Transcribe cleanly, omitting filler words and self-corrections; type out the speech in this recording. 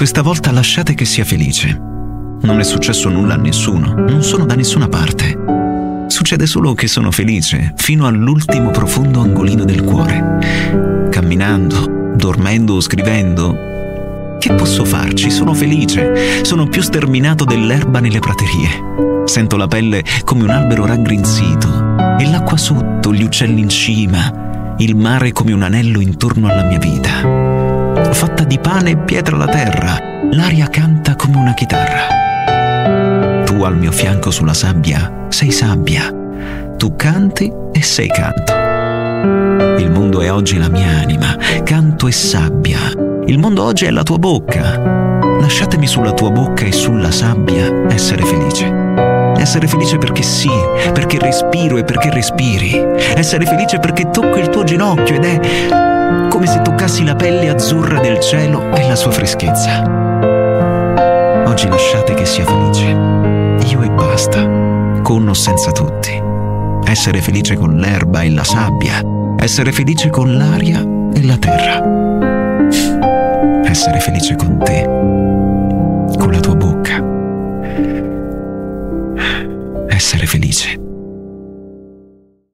Questa volta lasciate che sia felice. Non è successo nulla a nessuno, non sono da nessuna parte. Succede solo che sono felice fino all'ultimo profondo angolino del cuore. Camminando, dormendo o scrivendo. Che posso farci? Sono felice. Sono più sterminato dell'erba nelle praterie. Sento la pelle come un albero raggrinzito e l'acqua sotto, gli uccelli in cima, il mare come un anello intorno alla mia vita. Fatta di pane e pietra la terra, l'aria canta come una chitarra. Tu al mio fianco sulla sabbia sei sabbia, tu canti e sei canto. Il mondo è oggi la mia anima, canto e sabbia. Il mondo oggi è la tua bocca. Lasciatemi sulla tua bocca e sulla sabbia essere felice. Essere felice perché sì, perché respiro e perché respiri. Essere felice perché tocco il tuo ginocchio ed è come se toccassi la pelle azzurra del cielo e la sua freschezza. Oggi lasciate che sia felice. Io e basta, con o senza tutti. Essere felice con l'erba e la sabbia. Essere felice con l'aria e la terra. Essere felice con te, con la tua bocca. Essere felice.